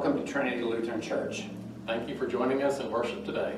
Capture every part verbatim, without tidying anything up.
welcome to Trinity Lutheran Church. Thank you for joining us in worship today.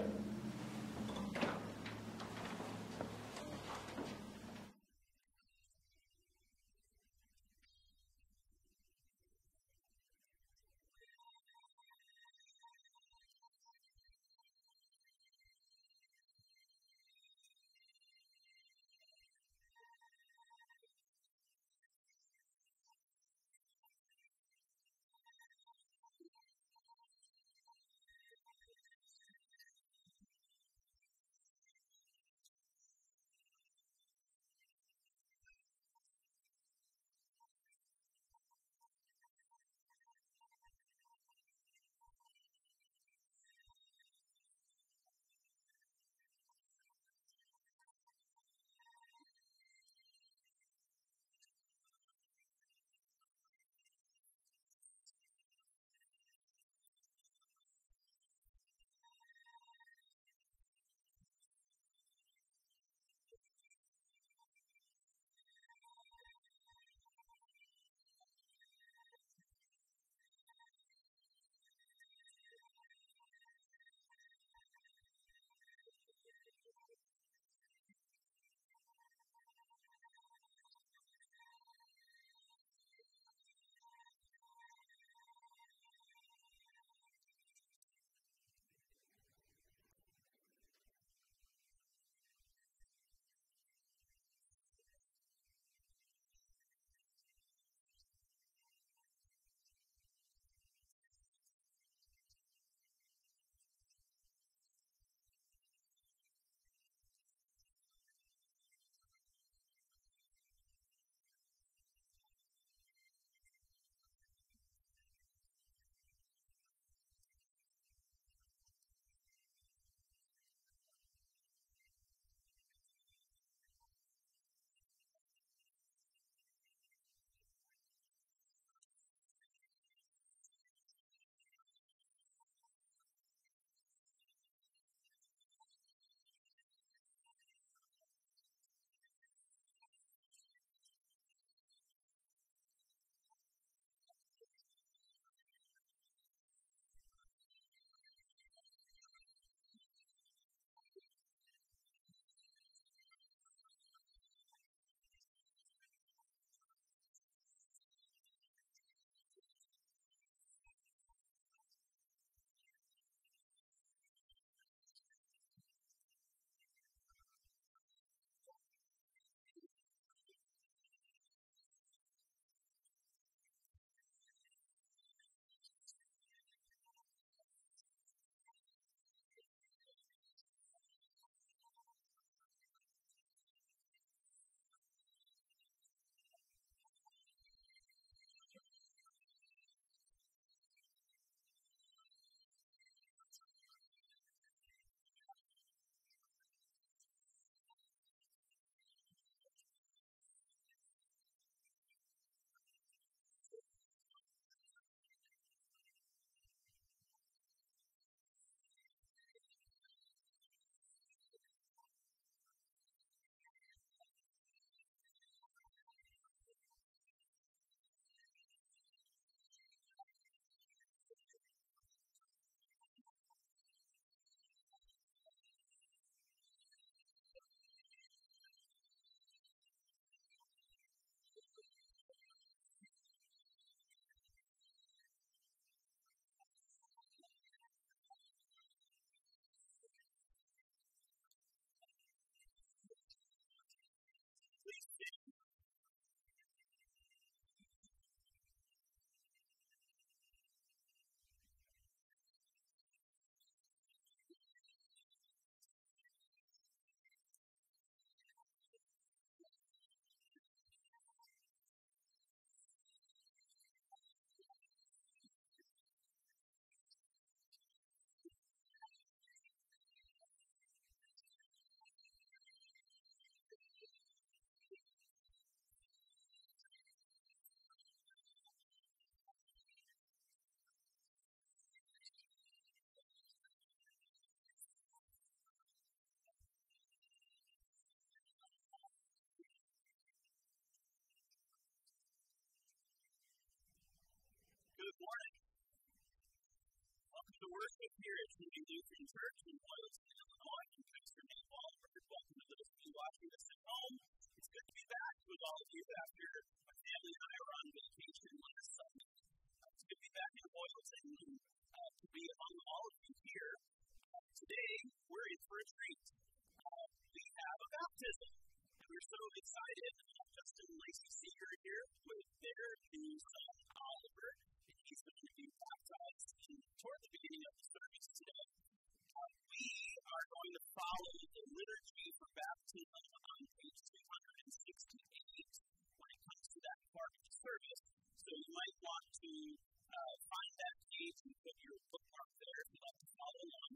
worship here at Trinity Lutheran Church in Boylston, Illinois. I'm Pastor Nate Walford. Welcome to those of you watching us at home. It's good to be back with all of you after my family and I were on vacation last Sunday. Uh, it's good to be back in Boylston and uh, to be among all of you here. Uh, today, we're in for a treat. Uh, we have a baptism, and we're so excited. Uh, Justin and Lacey Seeger here with their new son, Oliver. He's going to be baptized in, toward the beginning of the service today. Uh, we are going to follow the liturgy for baptism on page two sixty-eight when it comes to that part of the service. So you might want to uh, find that page and put your bookmark there if you'd like to follow along.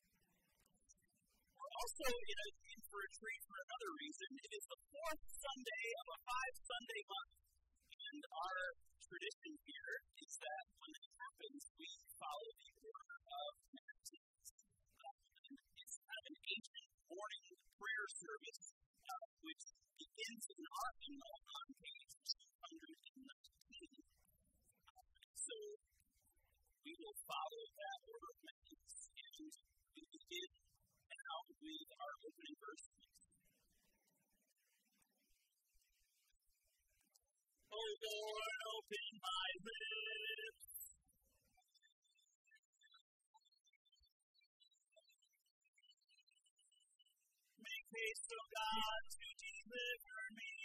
We're also in, a, in for a treat for another reason. It is the fourth Sunday of a five-Sunday month. And our tradition here is that when it happens, we follow the order of baptisms. Uh, and it's kind of an ancient morning prayer service, uh, which begins in our hymnal on page two nineteen. Uh, so we will follow that order of baptisms, and we begin now with our opening verse. O Lord, open my lips. Make haste, O God, to deliver me.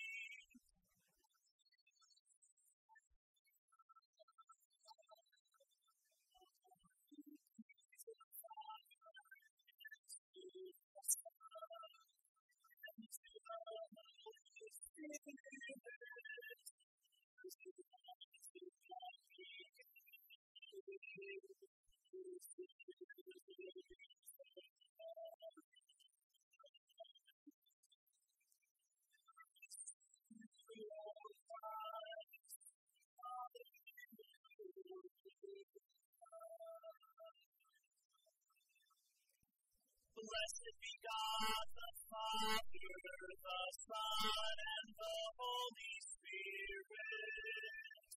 Blessed be God, the Father, the Son, and the Holy Spirit.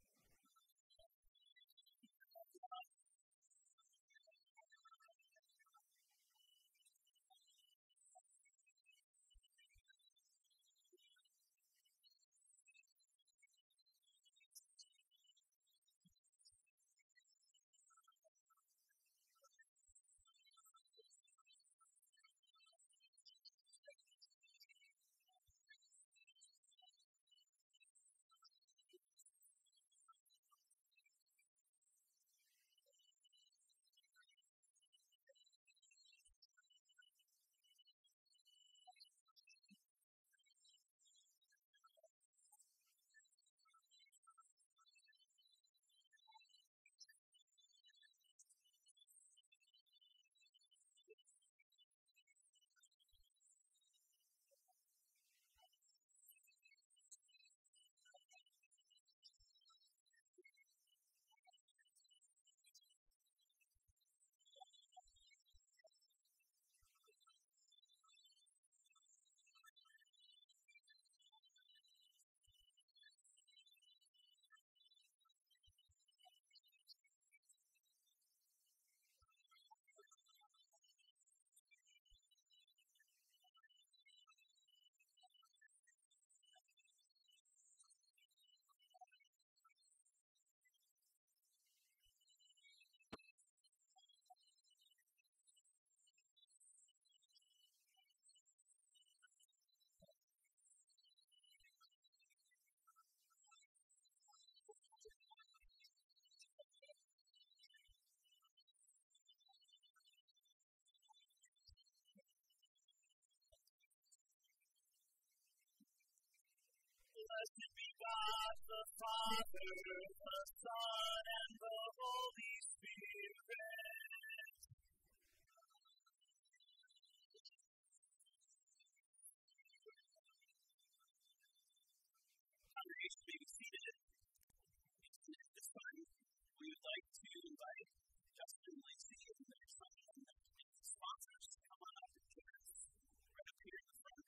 Blessed be God, the Father, the Son, and the Holy Spirit. Congregation may be seated. At this time, we would like to invite Justin and Lacey and their son and the sponsors to come on up and join us right up here in the front.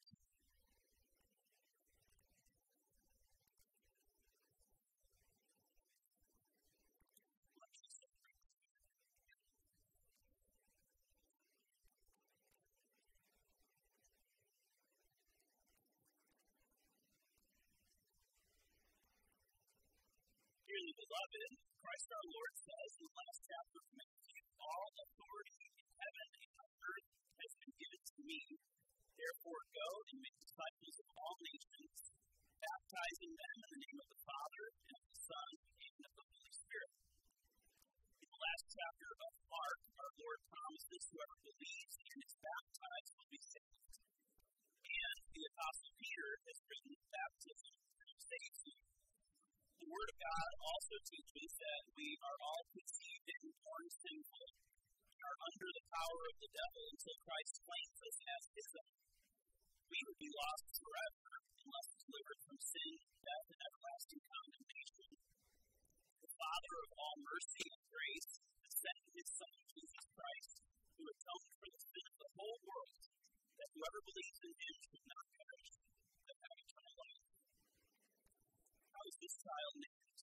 Finally, beloved, Christ our Lord says in the last chapter of Matthew, all authority in heaven and on earth has been given to me. Therefore, go and make disciples of all nations, baptizing them in the name of the Father, and of the Son, and of the Holy Spirit. In the last chapter of Mark, our Lord promises whoever believes and is baptized will be saved. And the Apostle Peter has written baptism saves you. The Word of God also teaches that we are all conceived and born sinful, are under the power of the devil until Christ claims us as his own. We would be lost forever unless delivered from sin, death, and everlasting condemnation. The Father of all mercy and grace has sent his Son, Jesus Christ, who atoned for the sin of the whole world, that whoever believes in him should not perish, but have eternal life. How is this child named?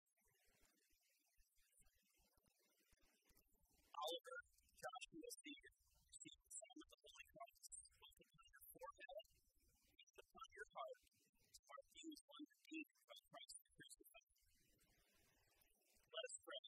Oliver Joshua Seeger received the sign of the Holy Cross, both upon your forehead and upon your heart, to mark you as one redeemed by Christ the crucified. Let us pray.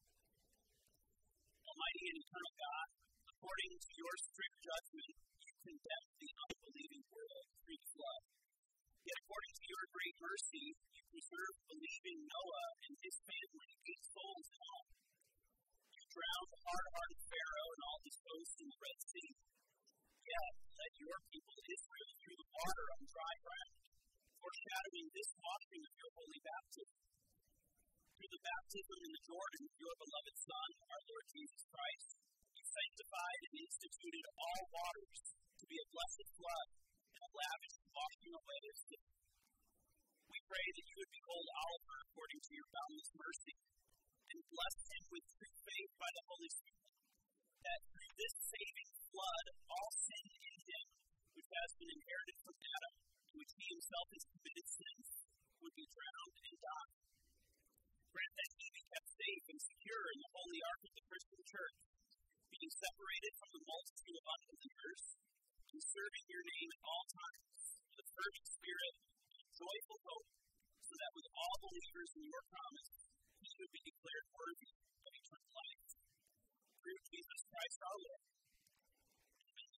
Almighty and eternal God, according to your strict judgment, you condemned the unbelieving world through the flood. Yet according to your great mercy, you preserved believing Noah and his family, eight souls in all. You drowned the hard-hearted Pharaoh and all his hosts in the Red Sea. Yet led your people Israel through the water on dry ground, foreshadowing this washing of your holy baptism. Through the baptism in the Jordan of your beloved Son, our Lord Jesus Christ, you sanctified and instituted all waters to be a blessed flood and a lavish washing away of sin. We pray that you would behold Oliver according to your boundless mercy, and bless him with true faith by the Holy Spirit, that through this saving flood, all sin in him, which has been inherited from Adam, to which he himself has committed sins, would be drowned and die. Grant that he be kept safe and secure in the holy ark of the Christian Church, being separated from the multitude of unbelievers, and serving your name at all times, with a fervent spirit and joyful hope, so that with all believers in your promise, he would be declared worthy of eternal life. Through Jesus Christ our Lord. Amen.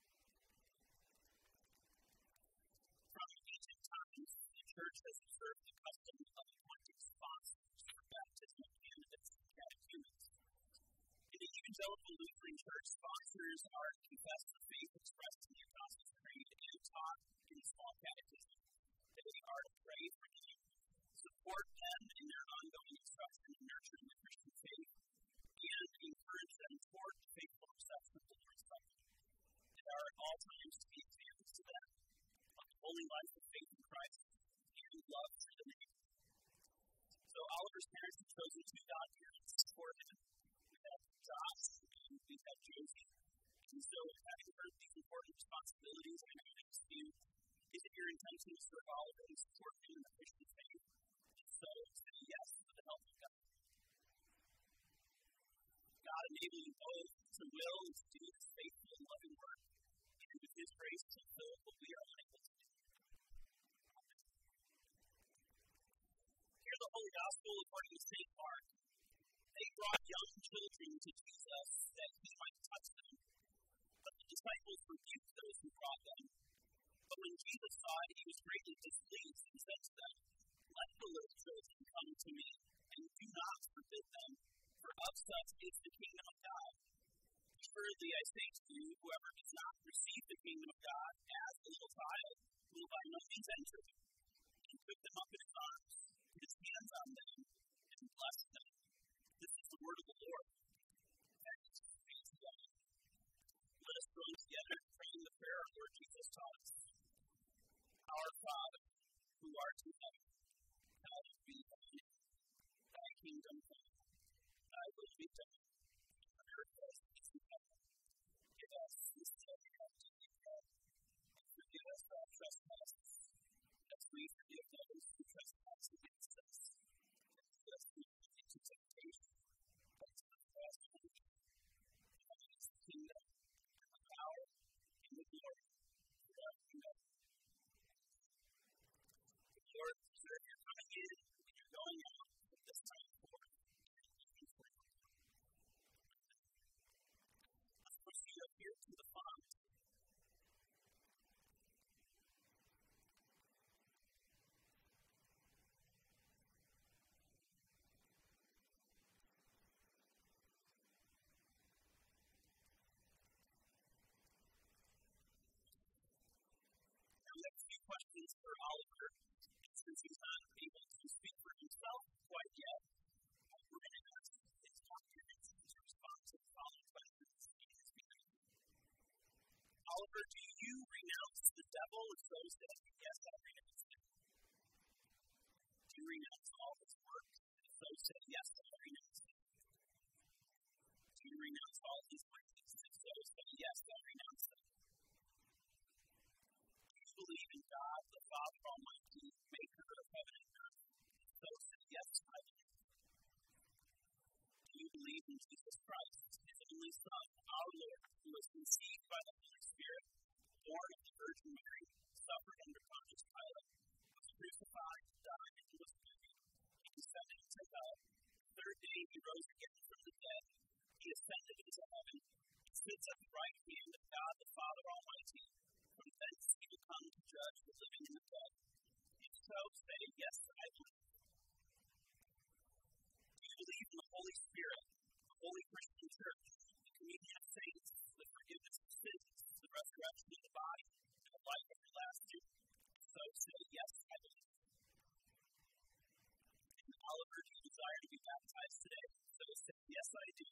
From ancient times, the Church has observed the custom of appointing sponsors for baptismal candidates and catechumens. In the Evangelical Lutheran Church, sponsors are to confess the faith expressed in the Apostles' Creed and taught in the Small Catechism. They are to pray for them, support them in their ongoing instruction and nurturing the Christian faith, and encourage them toward the faithful reception of the Lord's Supper. They are at all times to be examples to them of the holy life of faith in Christ and love for the neighbor. So Oliver's parents have chosen two godparents for him. We have Josh and we have Josie. And so, having heard these important responsibilities, I have asked you, is it your intention to serve Oliver and support him in the Christian faith? And so, say yes with the help of God. God enable you both to will and to do this faithful and loving work, and with his grace to fulfill what we are unable to do. Hear the Holy Gospel according to Saint Mark. They brought young children to Jesus that he might touch them, but the disciples rebuked those who brought them. But when Jesus saw it, he was greatly displeased and said to them, "Let the little children come to me, and do not forbid them, for of such is the kingdom of God. Surely I say to you, whoever does not receive the kingdom of God as a little child will by no means enter it." He took them up in his arms, put his hands on them, and blessed them. This is the word of the Lord. Thanks be to God. Let us join together in praying the prayer our Lord Jesus taught us. Our Father, who art in heaven, hallowed be thy name. Thy kingdom come, thy will be done, on earth as it is in heaven. Give us this day our daily bread, and forgive us our trespasses, as we forgive those who trespass against us. And lead us not into temptation, but deliver us from evil. For thine is the kingdom, and the power, questions for Oliver. And since he's not able to speak for himself quite yet, we're going to ask his documents to respond to the following questions in his behalf. Oliver, do you renounce the devil? If so, say, yes, I renounce him. Do you renounce all his work? If so, say, yes, I renounce him. Do you renounce all his ways? If so, say, yes, I renounce them. Do you believe in God, the Father Almighty, maker of heaven and earth? If so, say, yes, I do. Do you believe in Jesus Christ, his only Son, our Lord, who was conceived by the Holy Spirit, born of the Virgin Mary, suffered under Pontius Pilate, was crucified, died, and was buried. He descended into hell. The third day he rose again from the dead. He ascended into heaven, and sits at the right hand of God the Father Almighty. From thence he will come to judge the living and the dead. If so, say, yes, I believe. Do you believe in the Holy Spirit, the Holy Christian Church, the communion of saints, the forgiveness of sins, the resurrection of the body, and the life everlasting? If so, say, yes, I believe. And Oliver, do you desire to be baptized today? So say, yes, I do.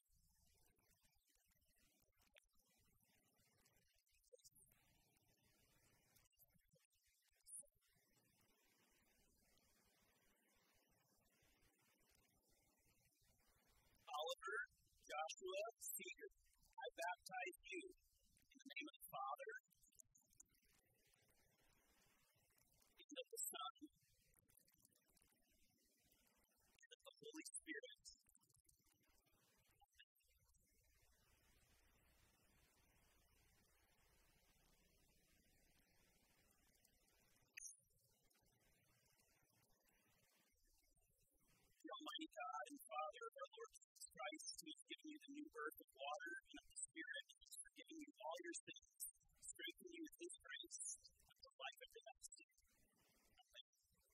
Oliver Joshua Seeger, I baptize you in the name of the Father, and of the Son, and of the Holy Spirit. The Almighty God and Father of our Lord Jesus Christ, who has given you the new birth of water and of the Spirit, who has forgiven you all your sins, strengthen you with his grace, unto life everlasting. Amen.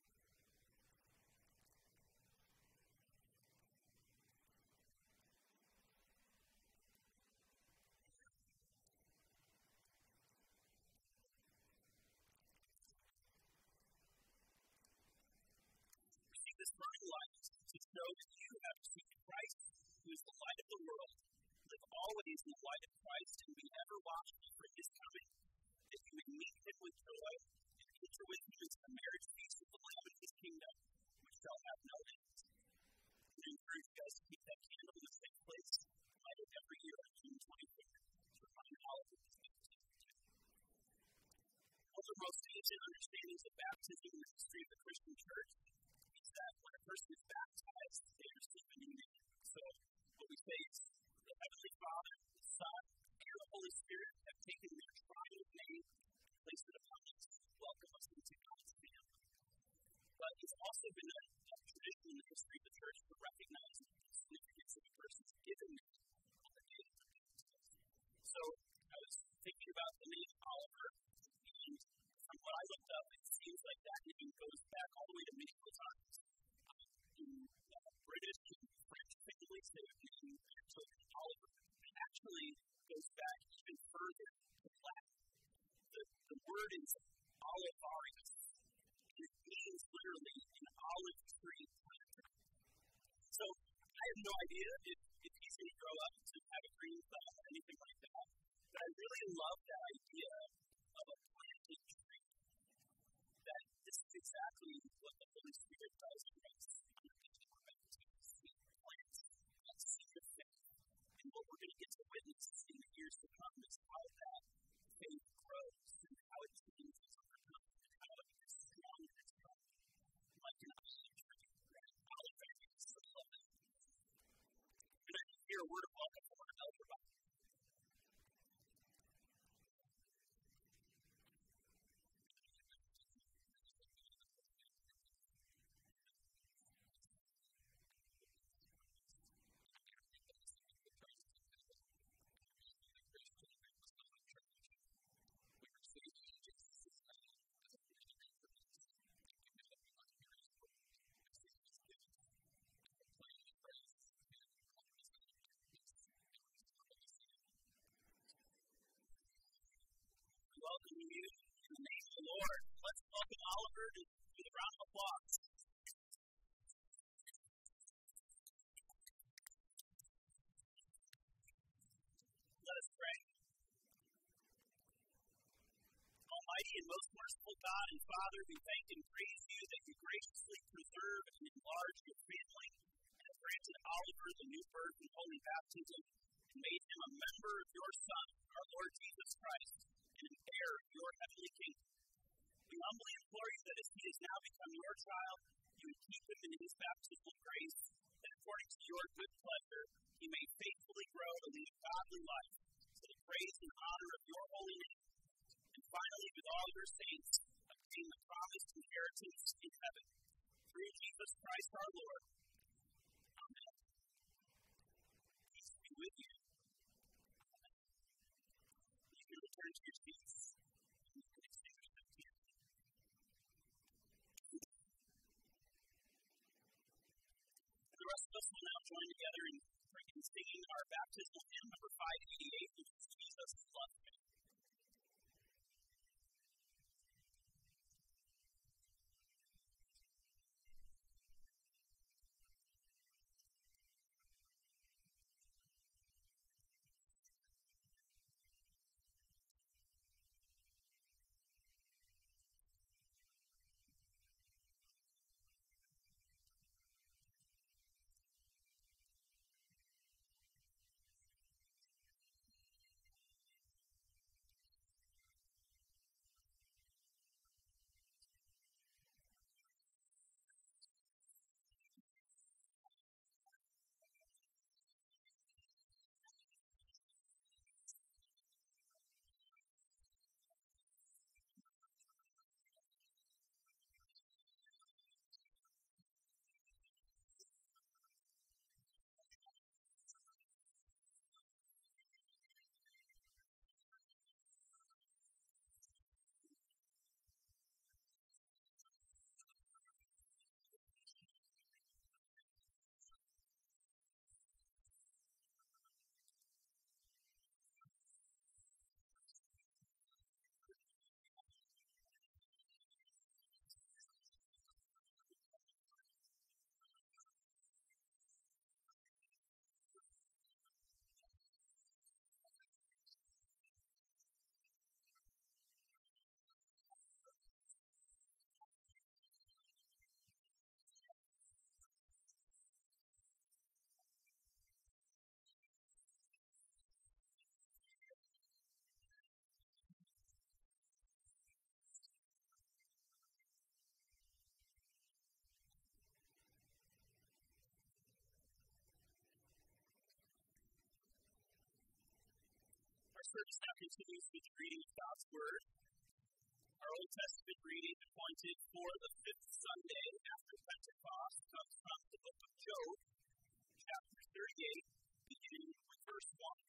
Receive this burning light to show that you have received Christ, who is the light of the world. Live always in the light of Christ and be ever watchful for his coming, that you may meet him with joy and enter with him into the marriage feast of the Lamb in his kingdom, which shall have no end. I encourage you guys to keep that candle in the same place, lighted every year on June twenty-fifth, to remind all of you. One of the most ancient understandings of baptism in the history of the Christian church is that when a person is baptized, they receive a new name. So what we say is the Heavenly Father, the Son, and the Holy Spirit have taken their triune name and placed it upon us to welcome us into God's family. But it's also been a, a tradition in the history of the church to recognize the significance of a person's given name on the day of their baptism. So I was thinking about the name Oliver, and from what I looked up, it seems like that name goes back all the way to medieval times. Um, in uh, British and French families, they would name their children Oliver. It actually goes back even further to Latin. The, the word is olivarius, and it means literally an olive tree planter. So I have no idea if, if he's going to grow up to have a green thumb or anything like that, but I really love that idea of a planted tree. That this is exactly what the Holy Spirit does for us on the day of our baptism. He plants that seed of faith. And what we're going to get to witness in the years to come is how that faith grows and how it changes over time and how it is strong and it's strong. Like an olive tree, right? Olive tree is so lovely. Can I hear a word of welcome from our elder body? let's welcome Oliver to, with a round of applause. Let us pray. Almighty and most merciful God and Father, we thank and praise you that you graciously preserve and enlarge your family and have granted Oliver the new birth and holy baptism and made him a member of your Son, our Lord Jesus Christ, and an heir of your heavenly kingdom. We humbly implore you that as he has now become your child, you would keep him in his baptismal grace, that according to your good pleasure, he may faithfully grow to lead a godly life, to the praise and honor of your holy name. And finally, with all your saints, obtain the promised inheritance in heaven. Through Jesus Christ our Lord. Amen. Peace be with you. Amen. You can return to your seats. And you can extinguish them here. And the rest of us will now join together in singing our baptismal hymn number five eighty-eight, which is Jesus Loves Me. Our service now continues with the reading of God's Word. Our Old Testament reading appointed for the fifth Sunday after Pentecost comes from the book of Job, chapter thirty-eight, beginning with verse one.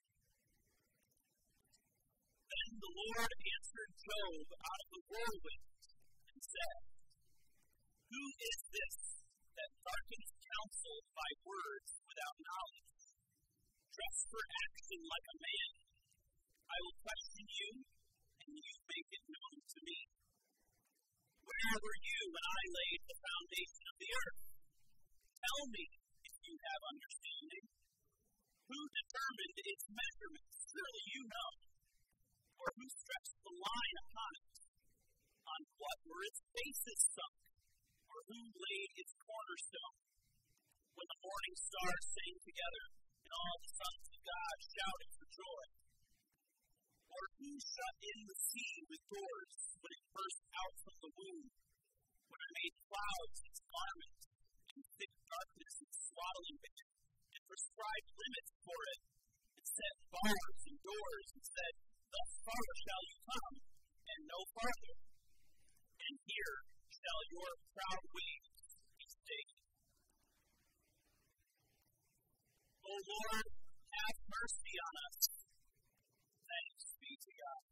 Then the Lord answered Job out of the whirlwind and said, Who is this that darkens counsel by words without knowledge? Dress for action like a man. I will question you, and you make it known to me. Where were you when I laid the foundation of the earth? Tell me if you have understanding. Who determined its measurements? Surely you know. Or who stretched the line upon it? On what were its bases sunk? Or who laid its cornerstone? When the morning stars sang together, and all the sons of God shouted for joy. Or who shut in the sea with doors when it burst out from the womb? When I made clouds its garment, and thick darkness its swaddling band, and prescribed limits for it, and set bars and doors, and said, Thus far shall you come, and no farther. And here shall your proud wings be stayed. O Lord, have mercy on us. Thanks be to God.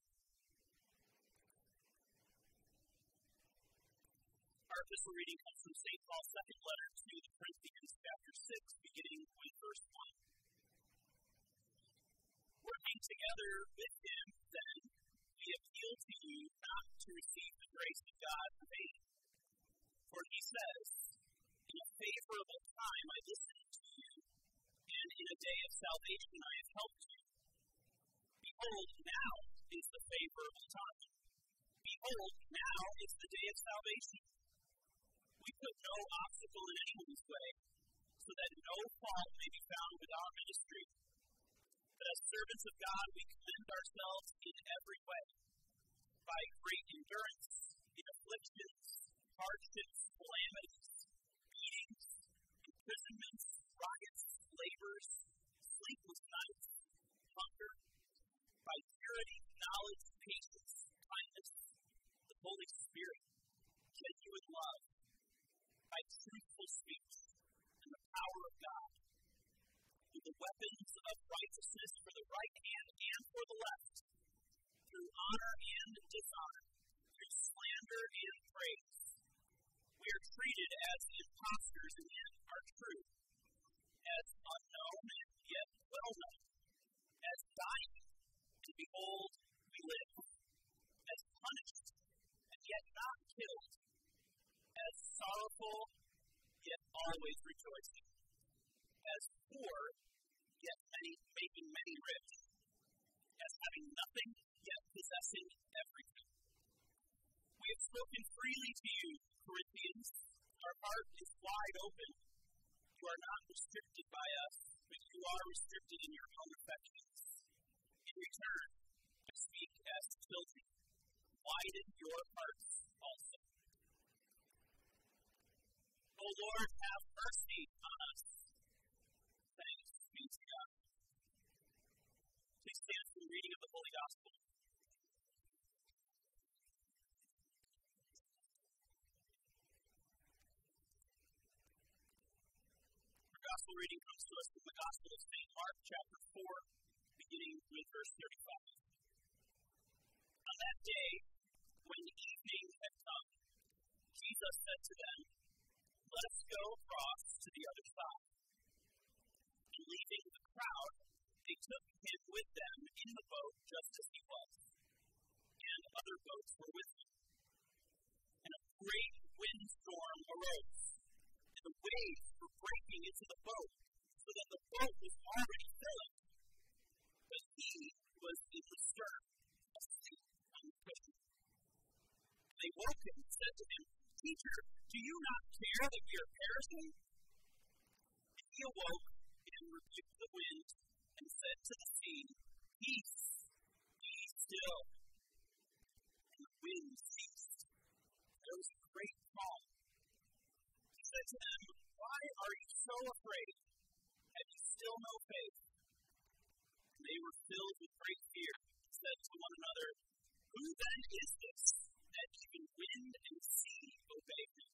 Our epistle reading comes from Saint Paul's second letter to the Corinthians, chapter six, beginning with verse one. Working together with him, then, we appeal to you not to receive the grace of God salvation I have helped you. Behold, now is the favorable time. Behold, now is the day of salvation. We put no obstacle in anyone's way, so that no fault may be found with our ministry. But as servants of God, we commend ourselves in every way, by great endurance, in afflictions, hardships, calamities, beatings, imprisonments, riots, labors, sleepless nights, hunger, by purity, knowledge, patience, kindness, the Holy Spirit, genuine love, by truthful speech, and the power of God, with the weapons of righteousness for the right hand and for the left, through honor and dishonor, through slander and praise. We are treated as impostors and yet are true, as unknown and yet well known, as dying and behold we live, as punished and yet not killed, as sorrowful yet always rejoicing, as poor yet many, making many rich, as having nothing yet possessing everything. We have spoken freely to you, Corinthians. Our heart is wide open. You are not restricted by us, but you are restricted in your own affections. In return, I speak as children. Widen your hearts also. O Lord, have mercy on us. Thanks be to God. Please stand for the reading of the Holy Gospel. Our Gospel reading comes to us from the Gospel of Saint Mark, chapter four, beginning with verse thirty-five. On that day, when the evening had come, Jesus said to them, "Let us go across to the other side." And leaving the crowd, they took him with them in the boat just as he was, and other boats were with him. And a great windstorm arose, and the waves were breaking into the boat, so that the boat was already filling. But he was in the stern, asleep on the cushion. They woke him and said to him, "Teacher, do you not care that we are perishing?" And he awoke and rebuked the wind and said to the sea, "Peace, be still." And the wind ceased. There was a great calm. He said to them, "Why are you so afraid? Have you still no faith?" And they were filled with great fear and said to one another, "Who then is this, that even wind and sea obey him?"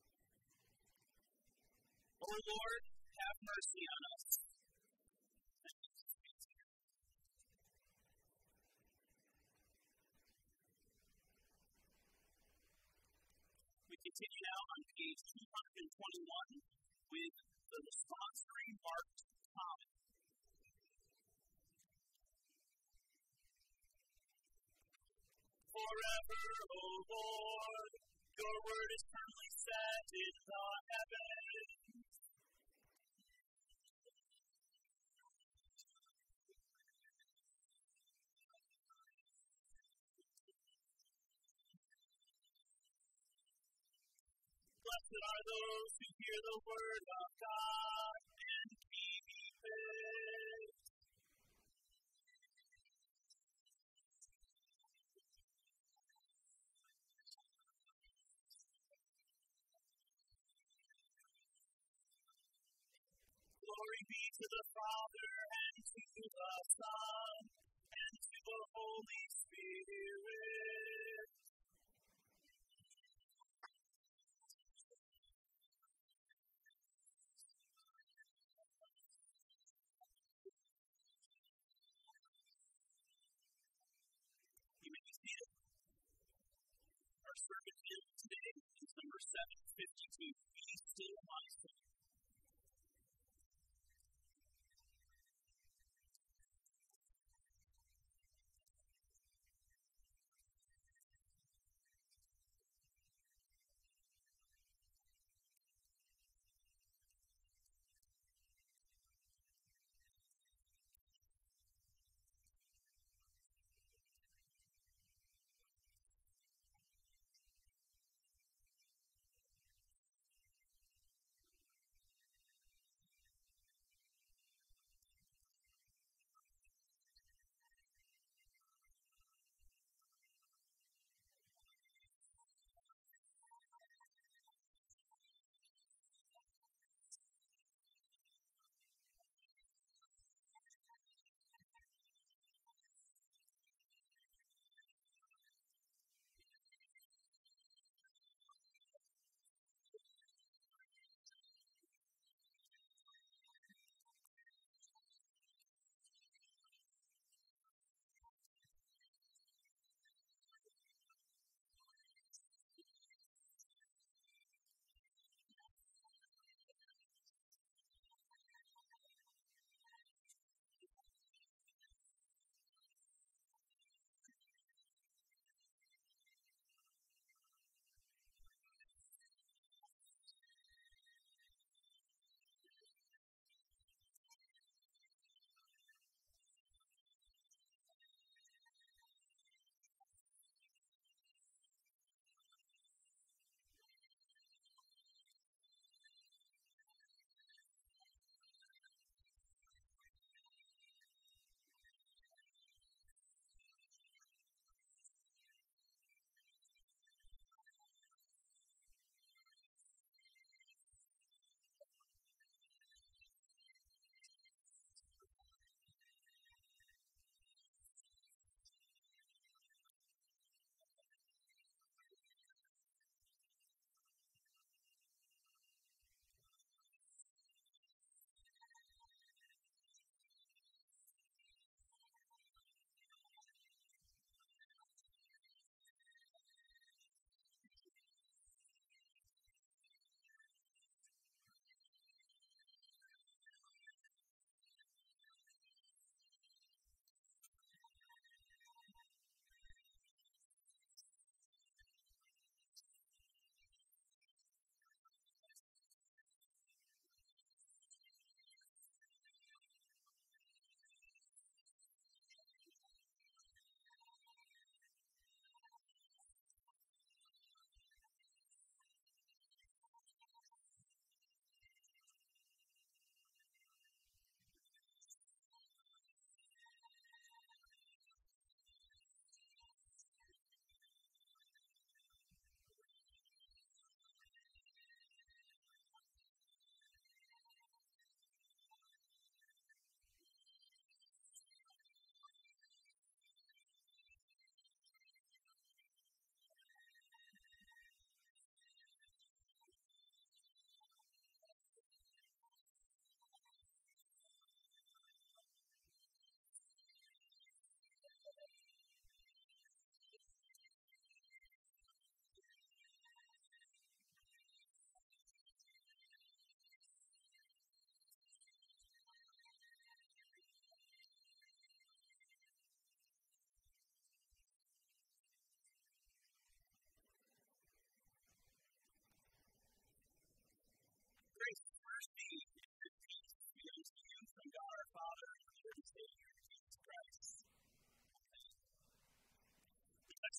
O Lord, have mercy on us. Thanks be to you. We continue now on page two hundred twenty-one with the responsory marked comment. Forever, O Lord, your word is firmly set in the heavens. Blessed are those who hear the word of God and keep it. Glory be to the Father, and to the Son, and to the Holy Spirit. You may be seated. Our sermon today is number seven fifty-two, Be Still My Soul.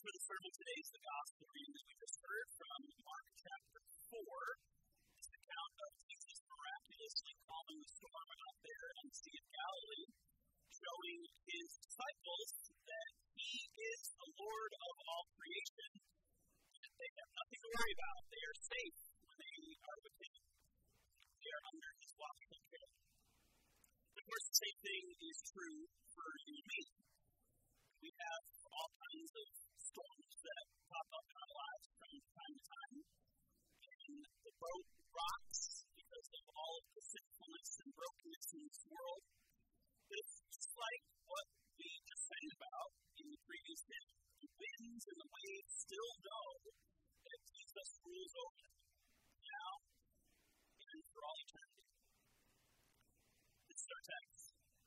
text for the sermon today is the gospel reading that we just heard from Mark chapter four. This account of Jesus miraculously calming the storm out there on the Sea of Galilee, showing his disciples that he is the Lord of all creation, and they have nothing to worry about. They are safe when they are with him. They are under his watchful care. Of course, the same thing is true for you and me. We have all kinds of storms that pop up in our lives from time to time, and the boat rocks because of all of the sinfulness and brokenness in this world. But it's just like what we just sang about in the previous hymn. The winds and the waves still know that Jesus rules over them, now and for all eternity. This is our text.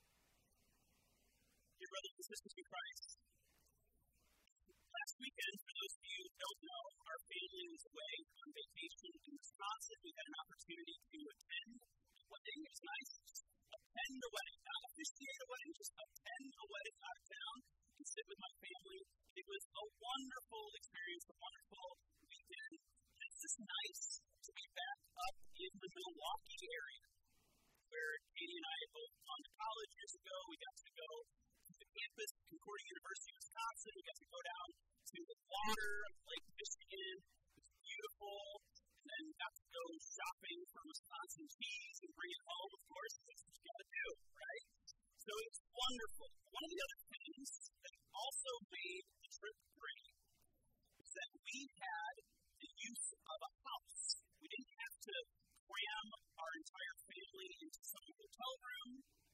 Dear brothers and sisters in Christ, last weekend, for those of you who don't know, our family was away on vacation in Wisconsin. We had an opportunity to attend a wedding. It was nice. Just attend a wedding. Not officiate a wedding, just attend a wedding out of town and sit with my family. It was a wonderful experience, a wonderful weekend. And it's just nice to be back up in the Milwaukee area, where Katie and I both gone to college years ago. We got to go to the campus of Concordia University, Wisconsin. We got to go down to the water of Lake Michigan. It was beautiful. And then got to go shopping for Wisconsin cheese and bring it home, of course. That's what you got to do, right? So it's wonderful. One of the other things that also made the trip great is that we had the use of a house. We didn't have to cram our entire family into some hotel room.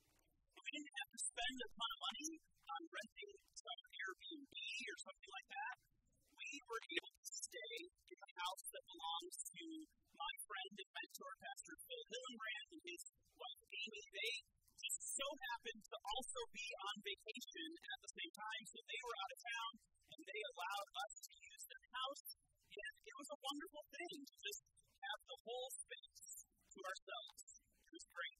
We didn't have to spend a ton of money on renting some Airbnb or something like that. We were able to stay in a house that belongs to my friend and mentor, Pastor Phil Hillenbrand, and his wife, Amy. They just so happened to also be on vacation at the same time, so they were out of town, and they allowed us to use their house. And it was a wonderful thing to just have the whole space to ourselves. It was great.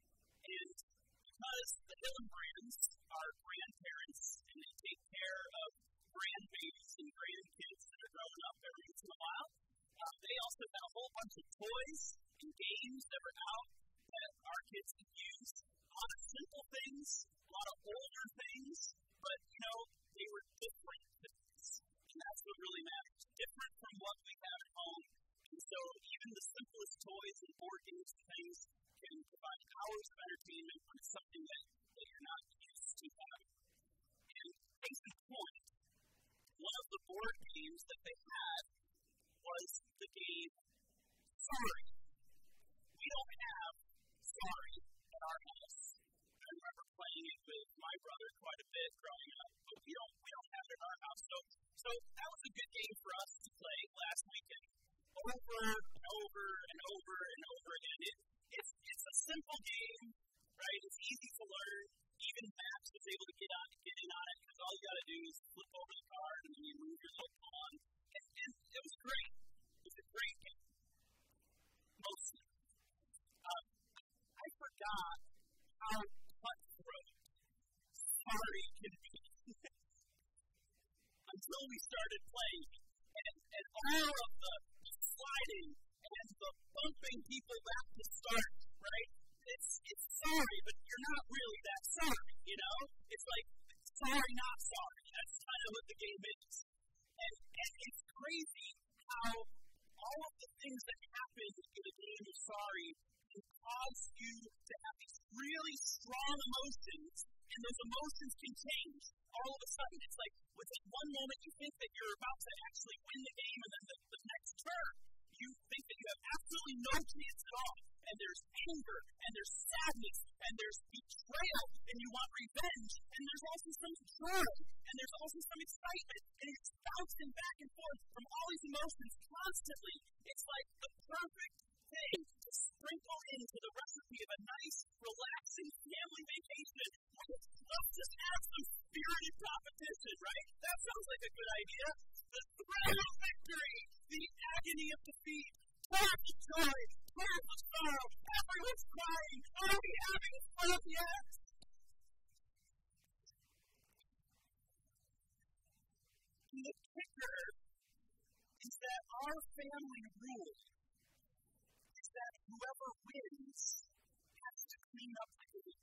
And because the Hillenbrands are grandparents and they take care of grandbabies and grandkids that are growing up every once in a while, um, they also had a whole bunch of toys and games that were out that our kids could use. A lot of simple things, a lot of older things, but, you know, they were different things. And that's what really matters. Different from what we have at home. And so even the simplest toys and board games and things can provide hours of entertainment when it's something that, that you're not used to having. And case in point, one of the board games that they had was the game Sorry. We don't have Sorry at our house. I remember playing it with my brother quite a bit growing up, but we don't we don't have it in our house. So so that was a good game for us to play last weekend. Over and over and over and over again. It, it's it's a simple game, right? It's easy to learn. Even Max was able to get on get in on it because all you got to do is flip over the card and then you move your little pawn. And, and it was great. It was a great game. Mostly. Um, I forgot how cutthroat Sorry can be until we started playing. And, and all of the sliding and the bumping people back to start, right? It's it's sorry, but you're not really that sorry, you know? It's like, sorry, not sorry. That's kind of what the game is. And, and it's crazy how all of the things that happen in a game of Sorry can cause you to have these really strong emotions, and those emotions can change all of a sudden. It's like, within one moment you think that you're about to actually win the game, and then the, the next turn, you think that you have absolutely no chance at all. And there's anger, and there's sadness, and there's betrayal, and you want revenge, and there's also some joy, and there's also some excitement, and it's bouncing back and forth from all these emotions constantly. It's like the perfect thing to sprinkle into the recipe of a nice, relaxing family vacation. Let's just have some spirited competition, right? That sounds like a good idea. The thrill of victory, the agony of defeat, terrible joy, terrible sorrow, everyone's crying. Are we having fun yet? The our family rule is that whoever wins has to clean up the game.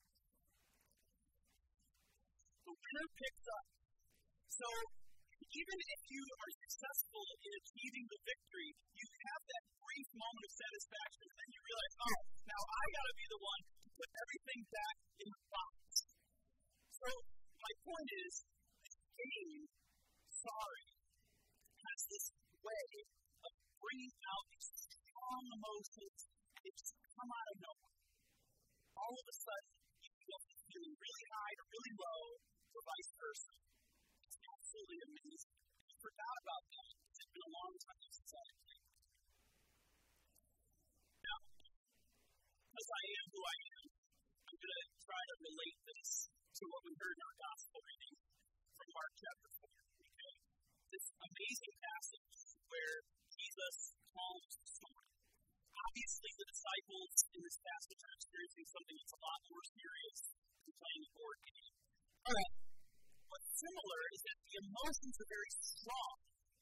The winner picks up. So, even if you are successful in achieving the victory, you have that brief moment of satisfaction, and then you realize, oh, now I gotta be the one to put everything back in the box. So, my point is, this game, sorry, has this way of bringing out these strong emotions, and they just come out of nowhere. All of a sudden, you feel feeling really high or really low, or vice versa. It's absolutely amazing. I forgot about that. It's been a long time since I had played. Now, because I am who I am, I'm going to try to relate this to what we heard in our gospel reading from Mark chapter four. Okay? This amazing passage where Jesus calms the storm. Obviously, the disciples in this passage are experiencing something that's a lot more serious than playing a board game. All right. What's similar is that the emotions are very strong,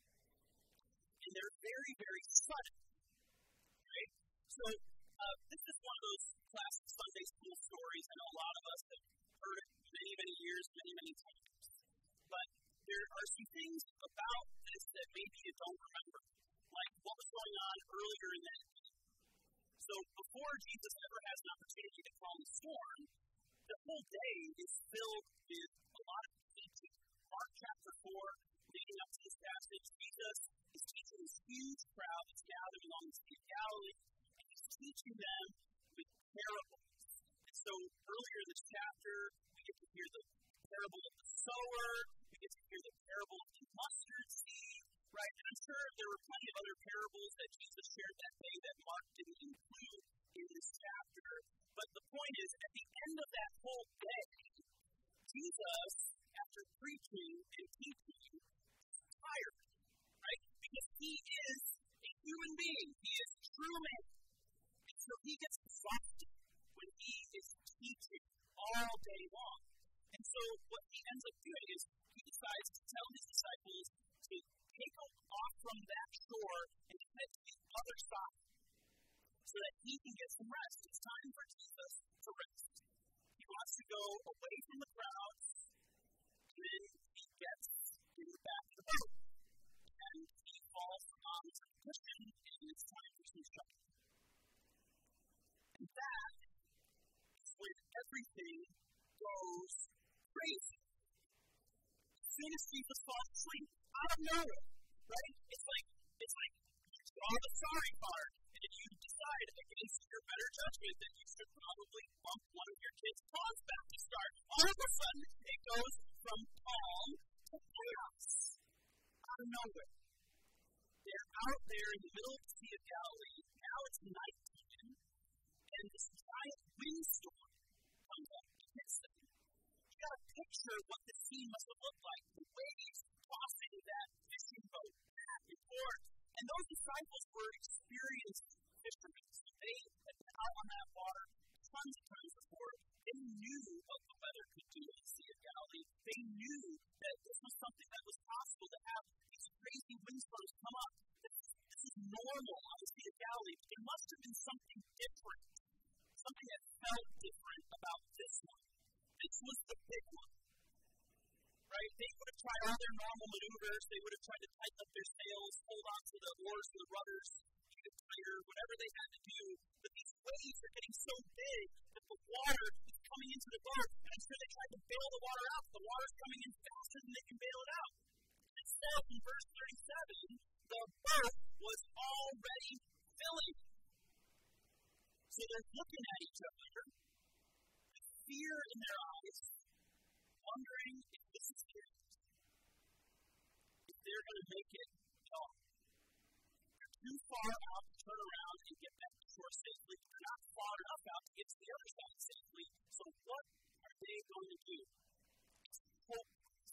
and they're very, very sudden. Right? So, uh, this is one of those classic Sunday school stories. I know a lot of us have heard it many, many years, many, many times. But there are some things about this that maybe you don't remember, like what was going on earlier in that day. So, before Jesus ever has an opportunity to calm the storm, the whole day is filled with a lot of teaching. Mark chapter four, leading up to this passage, Jesus is teaching this huge crowd that's gathered along the Sea of Galilee, and he's teaching them with parables. And so earlier in this chapter, we get to hear the parable of the sower, we get to hear the parable of the mustard seed, right? And I'm sure there were plenty of other parables that Jesus shared that day that Mark didn't include in this chapter. But the point is, at the end of that whole day, Jesus, after preaching and teaching, is tired, right? Because he is a human being. He is true man. And so he gets exhausted when he is teaching all day long. And so what he ends up doing is he decides to tell his disciples to take off from that shore and head to the other side so that he can get some rest. It's time for Jesus to rest. He wants to go away from the crowds, and then he gets in the back of the boat. And he falls on the cushion, and it's time for some shelter. And that is when everything goes crazy. As soon as Jesus falls asleep, out of nowhere, right? It's like, it's like you draw the sorry card, and if you decide against your better judgment that you should probably bump one of your kids' paws back to start, all of a sudden it goes from calm to chaos. Out of nowhere. They're out there in the middle of the Sea of Galilee. Now it's nighttime, and this giant windstorm comes up and hits them. You got to picture what the scene must have looked like. The waves tossing that fishing boat back and forth. And those disciples were experienced fishermen. They had been out on that water tons of times before. They knew what the weather could do in the Sea of Galilee. They knew that this was something that was possible to have these crazy windstorms come up. This, this is normal on the Sea of Galilee. It must have been something different. Something that felt different about this one. This was the big one. Right? They would have tried all their normal maneuvers. They would have tried to tighten up their sails, hold on to the oars and the rudders, keep it tighter, whatever they had to do. But these waves are getting so big that the water is coming into the boat. And I'm sure they tried to bail the water out. The water's coming in faster than they can bail it out. Instead, in verse thirty-seven, the boat was already filling. So they're looking at each other with fear in their eyes, wondering if this is it. If they're going to make it at all. They're too far out to turn around and get back to shore safely. They're not far enough out to get to the other side safely. So what are they going to do? It's hopeless.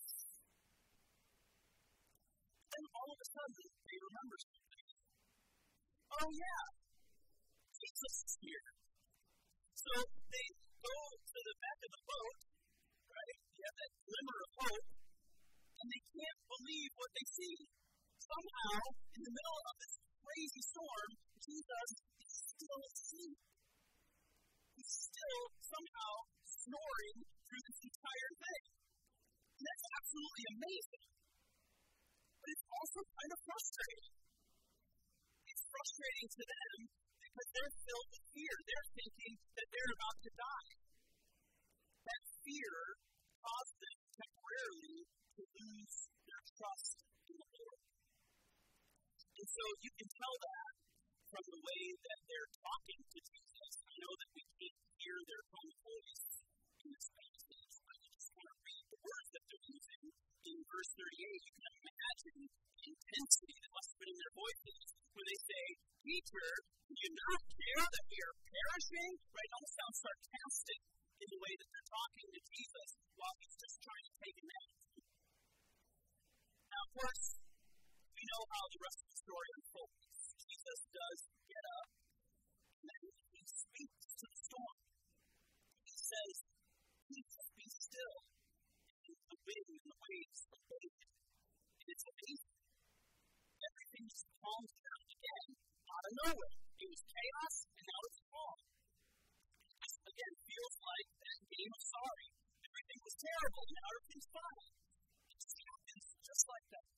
Then all of a sudden, they remember something. Oh yeah, Jesus is here. So they go to the back of the boat, right? You have that glimmer of hope, and they can't believe what they see. somehow, in the middle of this crazy storm, Jesus is still asleep. He's still somehow snoring through this entire thing. And that's absolutely amazing. But it's also kind of frustrating. It's frustrating to them because they're filled with fear. They're thinking that they're about to die. That fear caused them temporarily to lose their trust in the Lord. And so you can tell that from the way that they're talking to Jesus. I know that we can't hear their own voice in this passage. I just want to read the words that they're using. In verse thirty-eight, you can imagine the intensity that must have been in their voices when they say, Teacher, do you not care that we are perishing? Right? It almost sounds sarcastic in the way that they're talking to Jesus while he's just trying to take a nap. Now, of course, we know how the rest of the story unfolds. Jesus does get up, and then he speaks to the storm. He says, Peace, be still. And the wind and the waves obey him. And it's amazing. Everything just calms down again, out of nowhere. It was chaos, and now it's calm. It again feels like that game of sorry. Everything was terrible, and now everything's fine. It just happens just like that.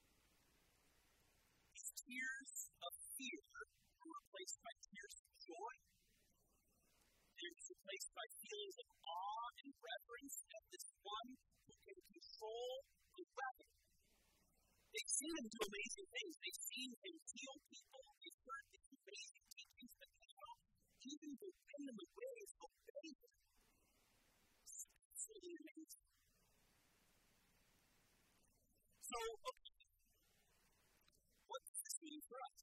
These tears of fear were replaced by tears of joy. They were replaced by feelings of awe and reverence at this one who can control the weather. They've seen him do amazing things. They've seen him heal people. They've heard these amazing teachings, but now even the wind and the waves obey him. It's absolutely amazing. So, okay, what does this mean for us?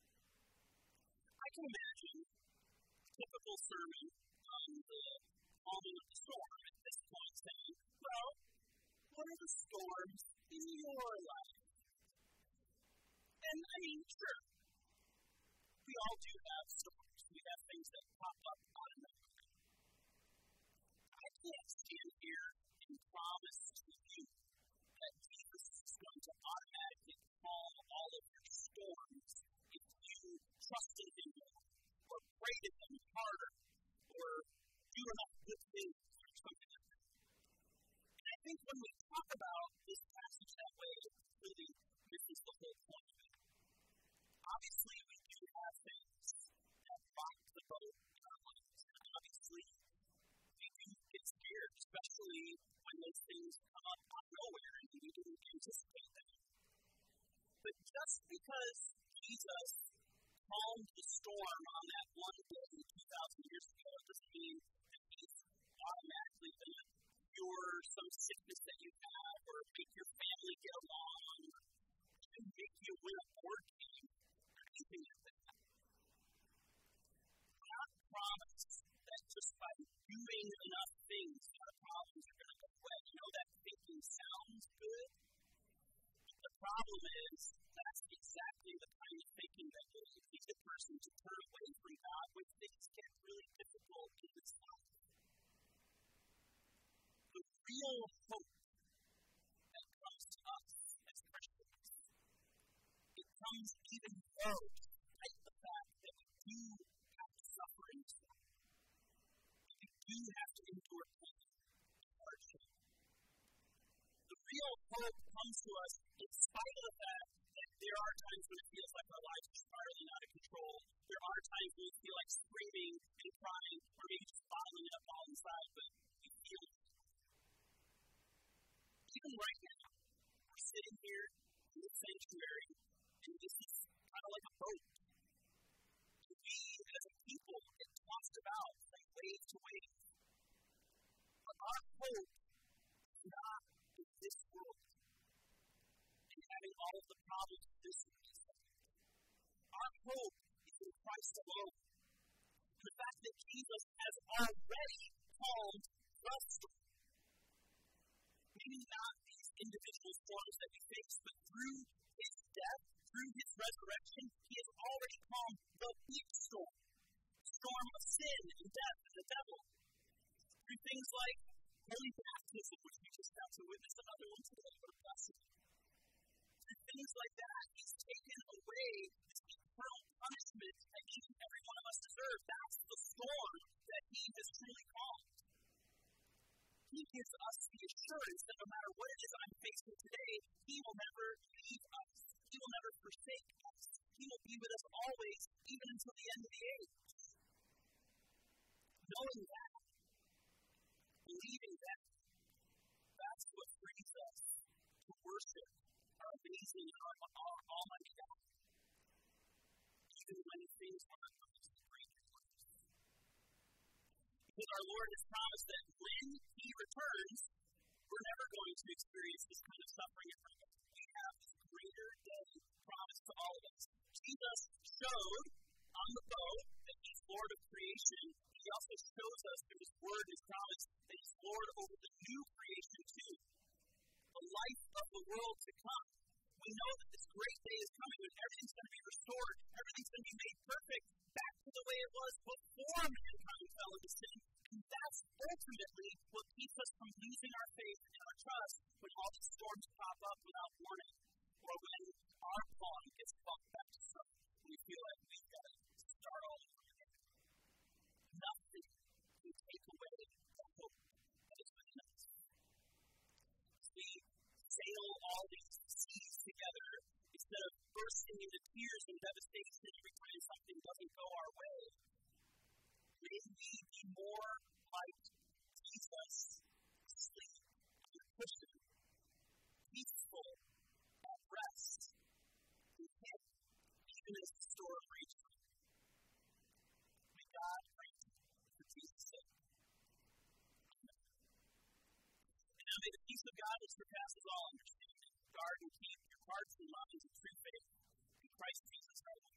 I can imagine a typical sermon on the calming of the storm at this point saying, well, what are the storms in your life? And I mean, sure, we all do have storms. We have things that pop up out of nowhere. I can't stand here and promise to you that Jesus is going to automatically calm all of your storms if you trust in him more, or pray to him harder, or do enough good things, or something like that. And I think when we talk about this passage that way, it really misses the whole point of it. Obviously, we do have things that rock the boat in our lives. And obviously, we do get scared, especially when those things come up out of nowhere and we didn't anticipate them. But just because Jesus calmed the storm on that one day two thousand years ago, it doesn't mean that he's automatically going to cure some sickness that you have, or make your family get along, or even make you win a board game. Anything like that. God promised that just by doing enough things, our problems are going to go away. You know, that thinking sounds good, but the problem is that's exactly the kind of thinking that will lead the person to turn away from God when things get really difficult in this life. The real hope that comes to us as Christians, it comes even though, despite the fact that we do have to suffer in this life. We do have to endure pain and hardship. The real hope comes to us in spite of the fact that there are times when it feels like our lives are spiraling out of control. There are times when we feel like screaming and crying, or maybe just bottling it up all inside, but we feel it. Even right now, we're sitting here in the sanctuary, and this is kind of like a boat. We, as a people, get tossed about from wave to wave. But our hope is not in this world and having all of the problems of this world. Our hope is in Christ alone. The fact that Jesus has already calmed the storm. Maybe not these individual storms that we face, but through his death, through his resurrection, he has already calmed the big storm. The storm of sin and death and the devil. Through things like holy baptism, which we just got to witness another one today, what a blessing. Through things like that. He's taken away this eternal punishment that each and every one of us deserve. That's the storm that he has truly calmed. He gives us the assurance that no matter what it is I'm facing today, he will never leave us. He will never forsake us. He will be with us always, even until the end of the age. Knowing that, believing that, that's what frees us to worship our amazing, our, our almighty God. Even when things aren't going to break your life. Because our Lord has promised that when he returns, we're never going to experience this kind of suffering in front of us. We have this greater day promised to all of us. Jesus showed on the boat that he's Lord of creation. He also shows us through his word, his promise, that he's Lord over the new creation too. The life of the world to come. We know that this great day is coming when everything's going to be restored, everything's going to be made perfect, back to the way it was before mankind fell into sin. And that's ultimately what keeps us from losing our faith and our trust when all these storms pop up without warning, or when our pond gets bumped back to something. We feel like we've got to start all over again. Nothing can take away the hope that is within us. We sail all these seas together instead of bursting into tears and devastation every time something doesn't go our way. May we be more like Jesus, asleep on the cushion, peaceful, at rest, content, even as the storm rages. May God grant for Jesus' sake. And now may the peace of God which surpasses all understanding guard and keep your hearts and minds in true faith in Christ Jesus our Lord.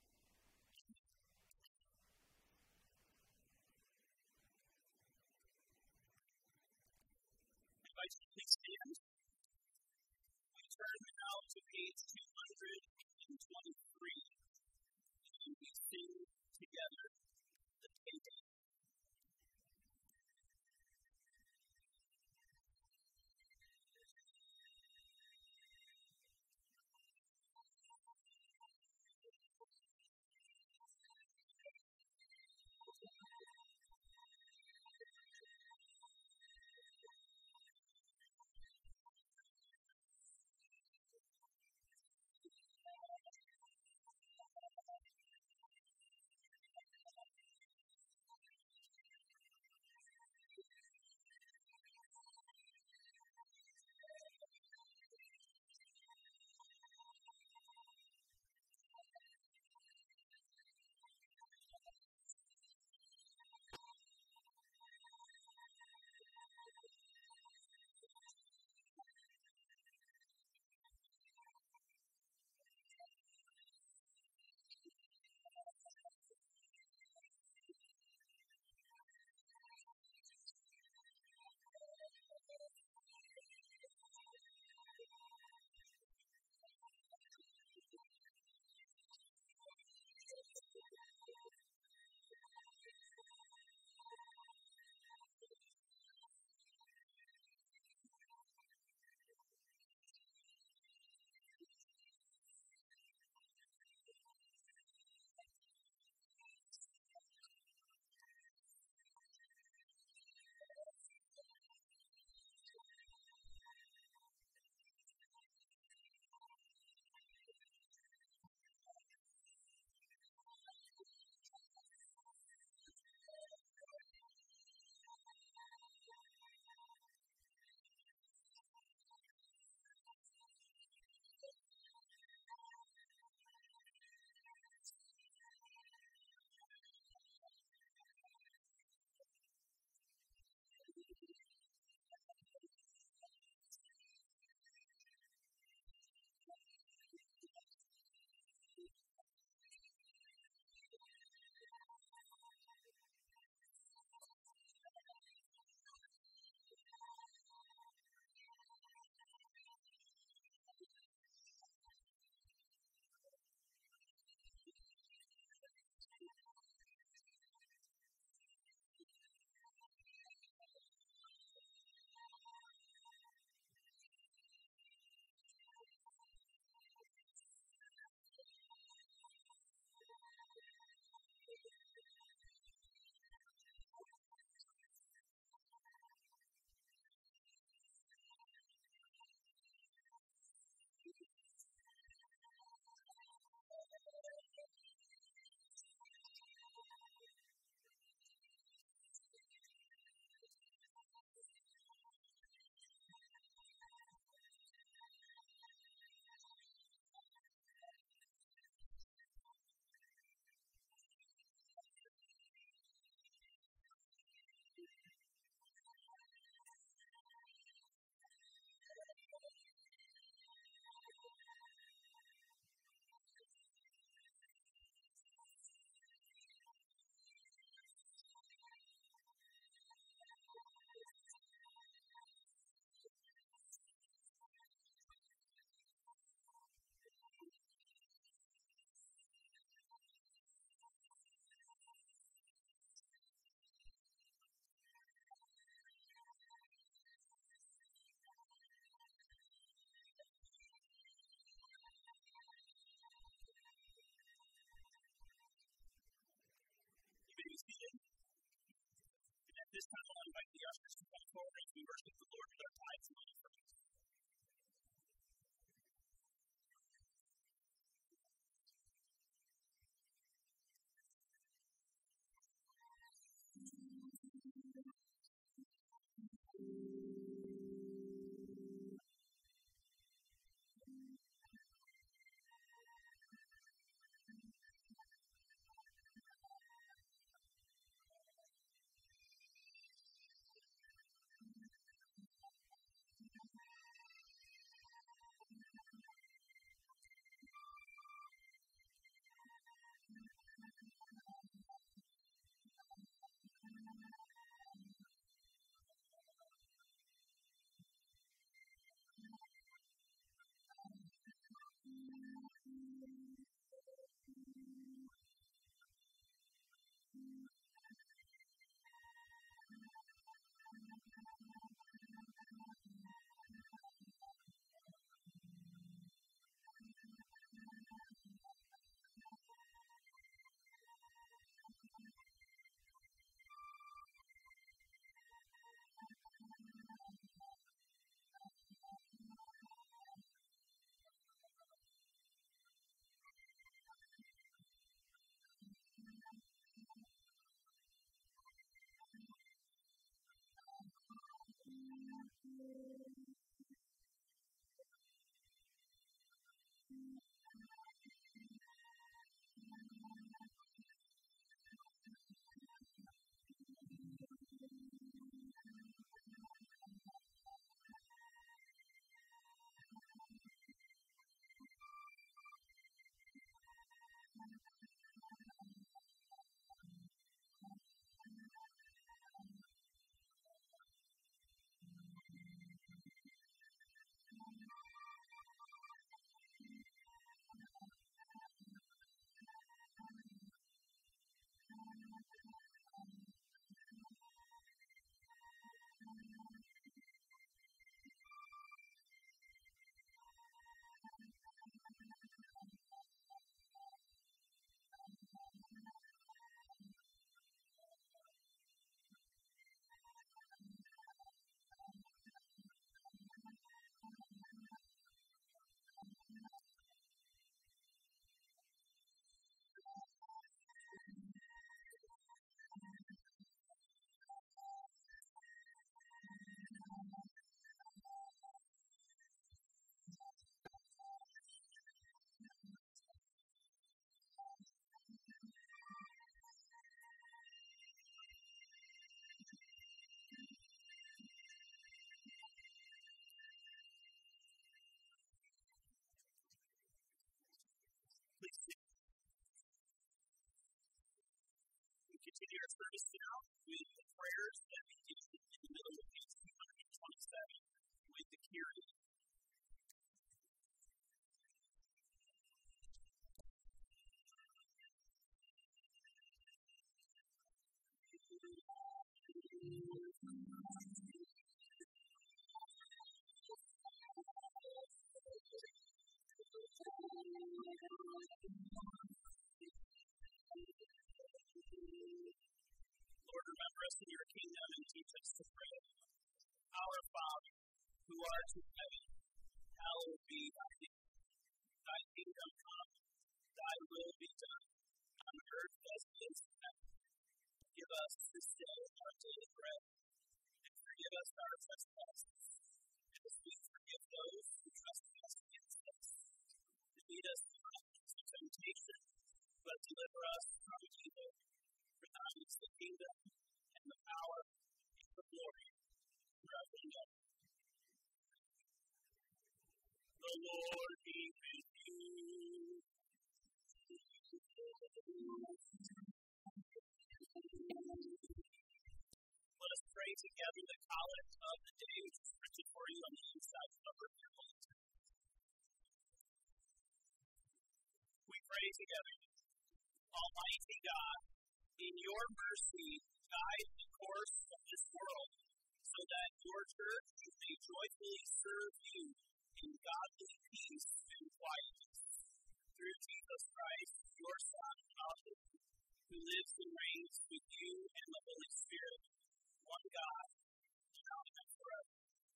I invite you to please stand. We turn now to page two hundred twenty-three, and we sing together the Payday. our service now with the prayers that begin in the middle of page two twenty-seven with the Kyrie. Lord, remember us in your kingdom and teach us to pray. Our Father, who art in heaven, hallowed be thy name. Thy kingdom come, thy will be done, on earth as it is in heaven. Give us this day our daily bread, and forgive us our trespasses, as we forgive those who trespass against us. And lead us not into temptation, but deliver us from evil. For thine is the kingdom, and the power, and the glory, forever and ever. The Lord be with you. Let us pray together the collect of the day, which is printed for you on the inside cover of your bulletin. We pray together. Almighty God, in your mercy, guide the course of this world, so that your church may joyfully serve you in godly peace and quietness. Through Jesus Christ, your Son, our Lord, who lives and reigns with you and the Holy Spirit, one God, now and forever.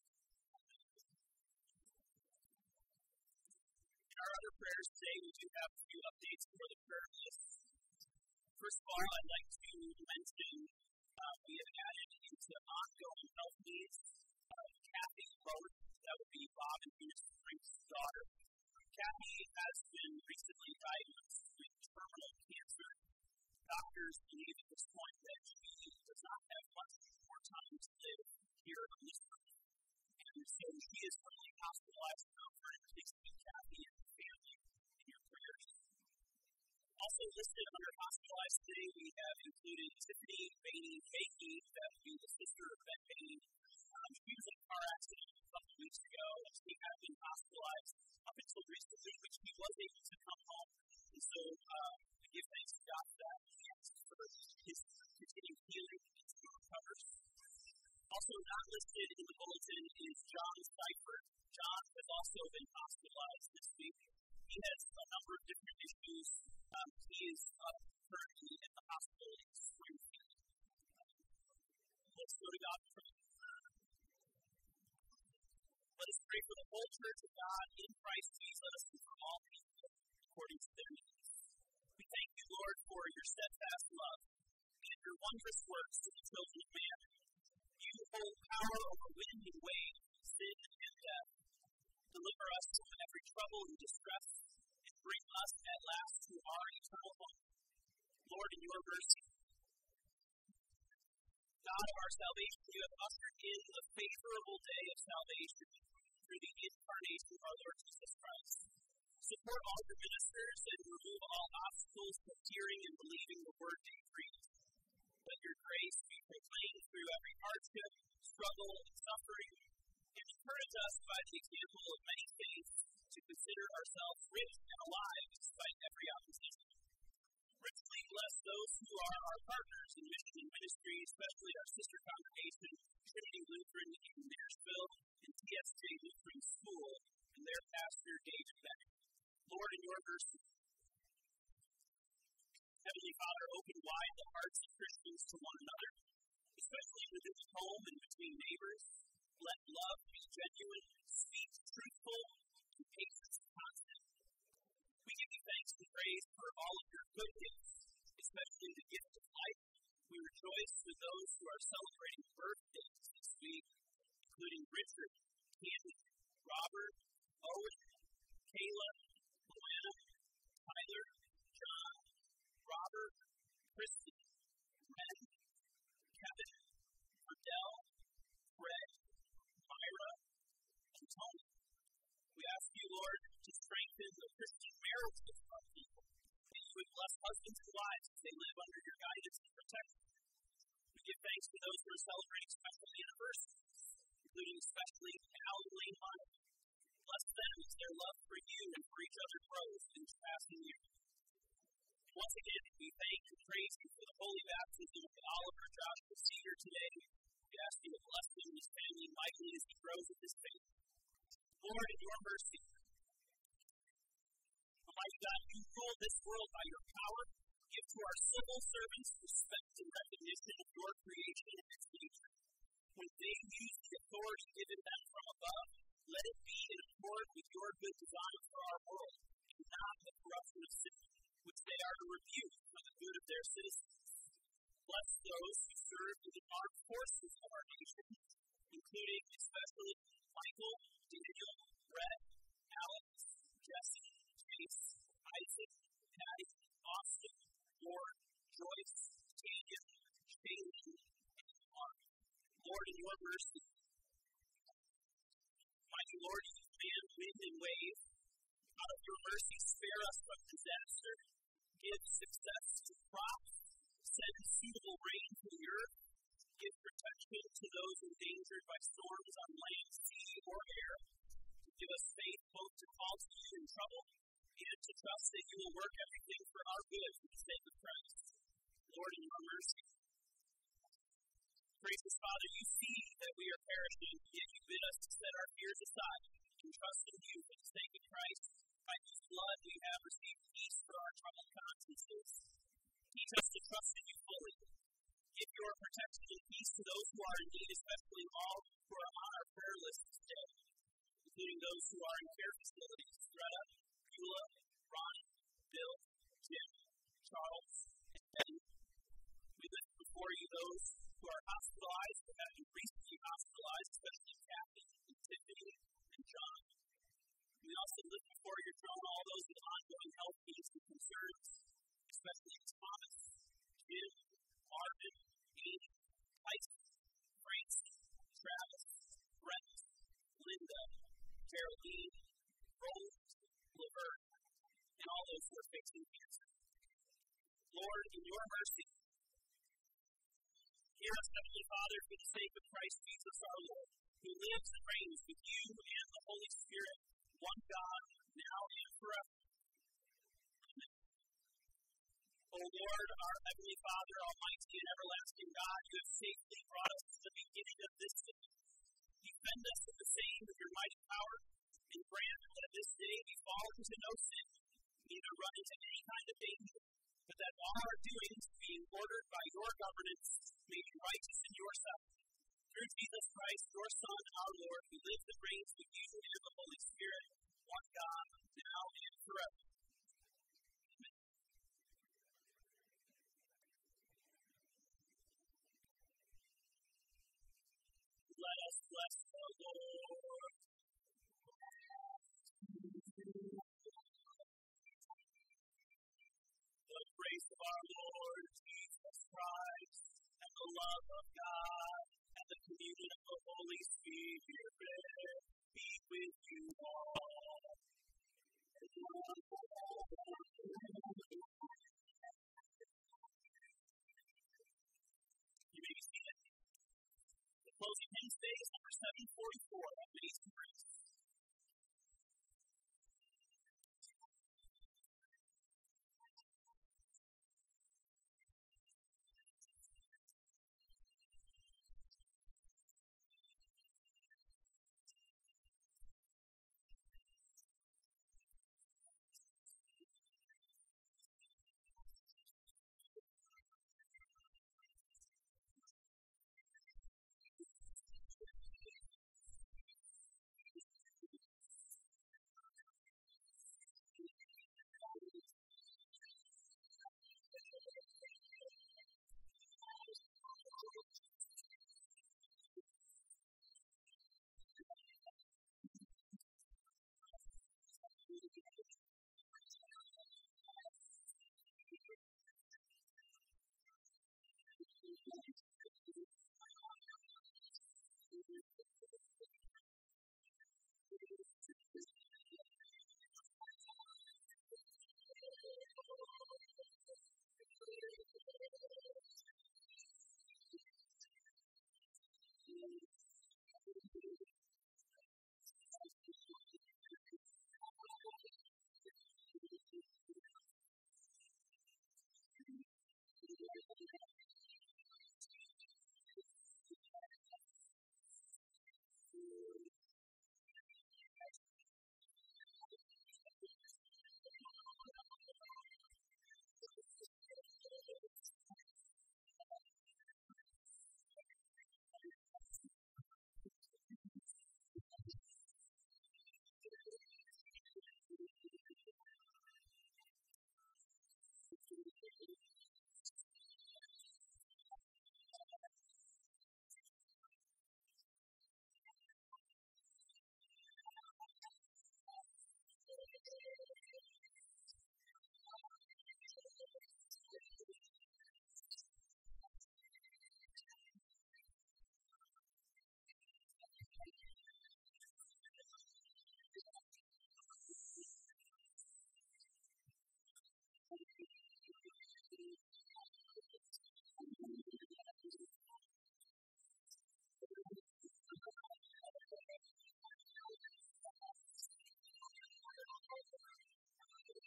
In our other prayers today, we do have a few updates for the prayer list. First of all, I'd like to mention uh, we have added into ongoing health needs uh, Kathy Bowen, that would be Bob and Eunice Frank's daughter. Kathy has been recently diagnosed with terminal cancer. Doctors believe at this point that she does not have much more time to live here on this earth. And so she is currently hospitalized now for an please keep Kathy and her family in your prayers. Also listed under hospitalized today, we have included Tiffany Bainey Fakey, that would be the sister of Ben Bainey. Um, she was in a car accident a couple weeks ago, and she had been hospitalized up until recently, but she was able to come home. And so um, we give thanks to God for that, and for his continued healing and to recover. Also not listed in the bulletin is John Seifert. John has also been hospitalized this week. He has a number of different issues. Um, he is uh, currently in the hospital in Springfield. Let's go to God for prayer. Let us pray for the whole church of God in Christ Jesus and for all people according to their needs. We thank you, Lord, for your steadfast love and your wondrous works to the children of man. You hold power over wind and wave, sin and death. Deliver us from every trouble and distress, and bring us at last to our eternal home. Lord, in your mercy, God of our salvation, you have ushered in the favorable day of salvation through the incarnation of our Lord Jesus Christ. Support all your ministers and remove all obstacles to hearing and believing the word they preach. Let your grace be proclaimed through every hardship, struggle, and suffering, and encourage us by the example of many saints to consider ourselves rich and alive despite every opposition. Richly bless those who are our partners in mission and ministry, especially our sister congregation, Trinity Lutheran in Nashville, and T S J Lutheran School, and their pastor, David Beck. Lord, in your mercy, Heavenly Father, open wide the hearts of Christians to one another, especially within the home and between neighbors. Let love be genuine, sweet, truthful, and patience constant. We give you thanks and praise for all of your good gifts, especially the gift of life. We rejoice with those who are celebrating birthdays this week, including Richard, Candy, Robert, Owen, Kayla, Luana, Tyler, John, Robert, Kristen, Ren, Kevin, Adele, Fred, Myra, and Tony. We ask you, Lord, to strengthen the Christian marriages of our people. That you would bless husbands and wives as they live under your guidance and protection. give thanks to those who are celebrating special anniversaries, including especially Al and Lane Hunter. Bless them as their love for you and for each other grows in this passing year. Once again, we thank and praise you for the holy baptism of Oliver Joshua Cedar today. We ask you to bless him and his family mightily as he grows in his faith. Lord, in your mercy, Almighty God, you rule this world by your power. Give to our civil servants respect and recognition of your creation and its nature. When they use the authority given them from above, let it be in accord with your good design for our world, and not the corruption of sin, which they are to rebuke for the good of their citizens. Bless those who serve in the armed forces of our nation, including especially Michael, Daniel, Brett, Alex, Jesse, Chase, Isaac, Patty, Austin, Lord, Joyce, Tanya, Shaylin, and Mark. Lord, in your mercy, mighty Lord, you command wind and wave. Out of your mercy, spare us from disaster. Give success to crops. Send suitable rain to the earth. Give protection to those endangered by storms on land, sea, or air. Give us faith both to call to you in trouble and to trust that you will work everything for our good for the sake of Christ. Lord, in your mercy. Gracious Father, you see that we are perishing, yet you bid us to set our fears aside and trust in you for the sake of Christ, by whose blood we have received peace for our troubled consciences. Teach us to trust in you fully. Give your protection and peace to those who are in need, especially all who are on our prayer list today, including those who are in care facilities: Greta, Beulah, Ronnie, Bill, Jim, Charles, and Betty. We lift before you those who are hospitalized or have been recently hospitalized, especially Kathy and Tiffany and John. We also lift before your throne all those with ongoing health needs and concerns, especially Thomas, Jim, Marvin, Amy, Tyson, Francie, Travis, Brett, Linda, Caroline, Roland, Laverne, and all those who are facing cancer. Lord, in your mercy, hear us, Heavenly Father, for the sake of Christ Jesus our Lord, who lives and reigns with you and the Holy Spirit, one God, now and forever. Amen. O Lord, our Heavenly Father, almighty and everlasting God, you have safely brought us to the beginning of this day. Defend us with the same of your mighty power, and grant that this day we fall into no sin, neither run into any kind of danger, but that all our doings, being ordered by your governance, may be righteous in your sight. Through Jesus Christ, your Son, our Lord, who lives and reigns with you and the Holy Spirit, one God, now and forever. Amen. Let us bless the Lord. The grace of our Lord Jesus Christ, and the love of God, and the communion of the Holy Spirit be with you all. You may be seated. The closing hymn today is number seven forty-four, Amazing Grace.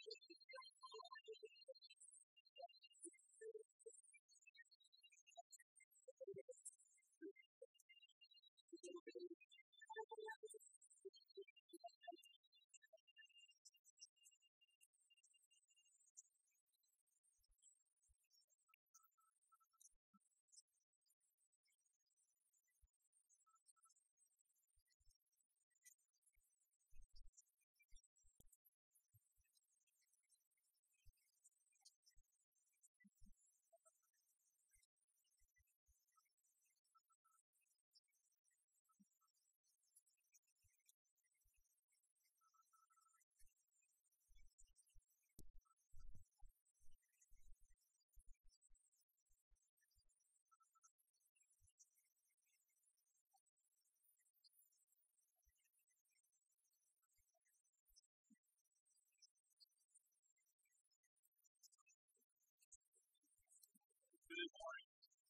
Good morning.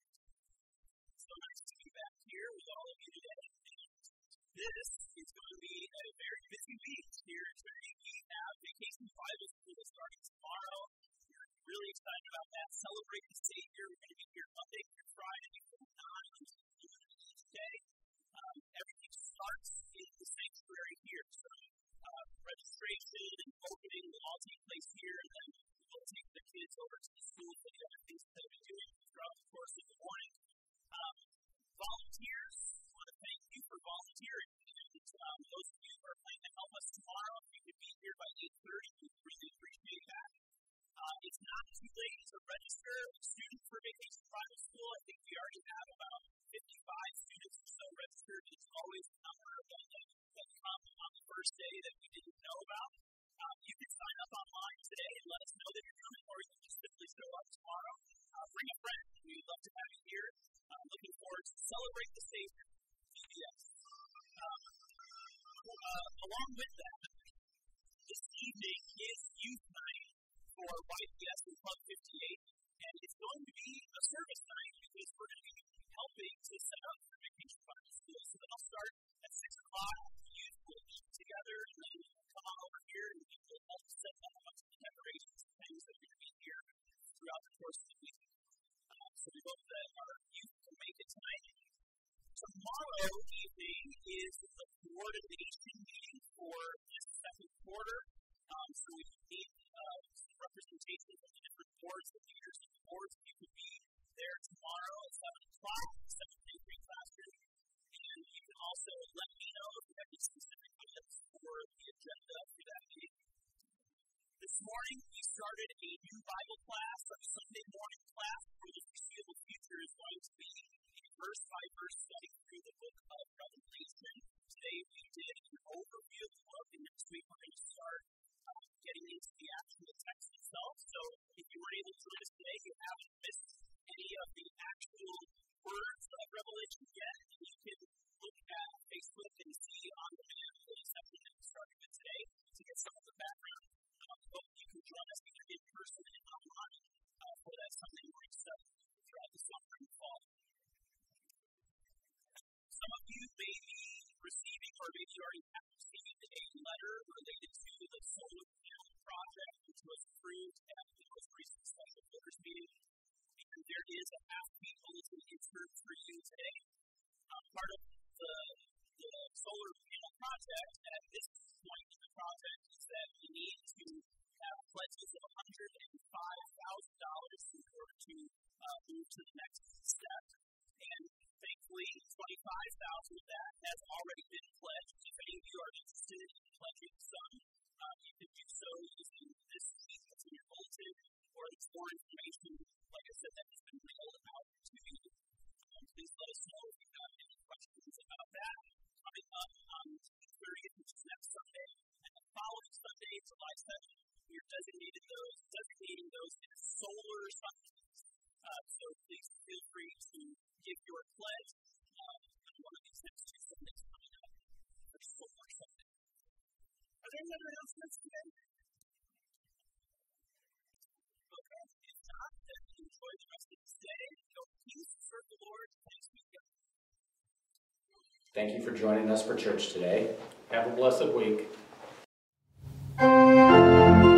So nice to be back here with all of you today. This is going to be a very busy week here at Trinity. We have Vacation Bible School starting tomorrow. We're really excited about that. Celebrate the Savior. We're going to be here Monday through Friday from nine until noon each day. Um, everything starts in the sanctuary here. So uh, registration and opening will all take place here, and then we'll take the kids over to the school for the other things that they'll be doing throughout the course of the morning. Um, volunteers, I want to thank you for volunteering. And um, those of you who are planning to help us tomorrow, if you could be here by eight thirty, we really appreciate that. Uh, it's not too late to register a student for Vacation Bible School. I think we already have about fifty-five students or so registered. It's always a number of them that, that come on the first day that we didn't know about. Um, you can sign up online today and let us know that you're coming, or you can just simply show up tomorrow. Uh, bring a friend. We'd love to have you here. I'm uh, looking forward to celebrate the Savior. Yes. Um, uh, along with that, this evening is youth night for Y P S in Club fifty-eight, and it's going to be a service night because we're going to be helping to set up the Vacation Bible School. So that'll start at six o'clock. The youth will eat together, and then come on over here and we will help set up a bunch of the decorations and things that are going to be here throughout the course of the week. Uh, so we hope that our youth can make it tonight. Tomorrow evening is the coordination meeting for this second quarter. Um, so we need uh, some representation from the different boards, the leaders of the boards. You could be there tomorrow at seven o'clock, seven to three classroom. And you can also let me know if you have any specific items for the agenda for that meeting. This morning, we started a new Bible class, our Sunday morning class for the foreseeable future is going to be a verse-by-verse study through the book of Revelation. Today, we did an overview of the book, and next week, we're going to start uh, getting into the actual text itself. So, if you were able to join us today, you haven't missed any of the actual words of Revelation yet, and you can look at Facebook and see on demand the section that we started with today to get some of the background. Um, hope you can join us either in person and online uh, for that Sunday morning study throughout the summer and fall. Some of you may be receiving or maybe already have received a letter related to the solar panel project, which was approved at the most recent special voters meeting. And there is a half-page bulletin insert for you today. Uh, part of the, the solar panel project at this point in the project is that we need to have pledges of one hundred five thousand dollars in order to uh, move to the next step. And thankfully, twenty-five thousand dollars of that has already been pledged. If any of you are interested in pledging some, um, you can do so using this sheet that's in your bulletin, or there's more information, like I said, that has been mailed out to you. Um, please let us know if you have any questions about that. Coming up on June thirtieth, which is next Sunday, and the following Sunday, July seventh, we are designated those, designating those as solar Sundays. Uh, so please feel free to give your pledge um, on one of these next two Sundays coming up for solar Sunday. Are there any other announcements today? Okay, if not, then enjoy the rest of this day. Go in peace, serve the Lord. Thanks be to God. Thank you for joining us for church today. Have a blessed week.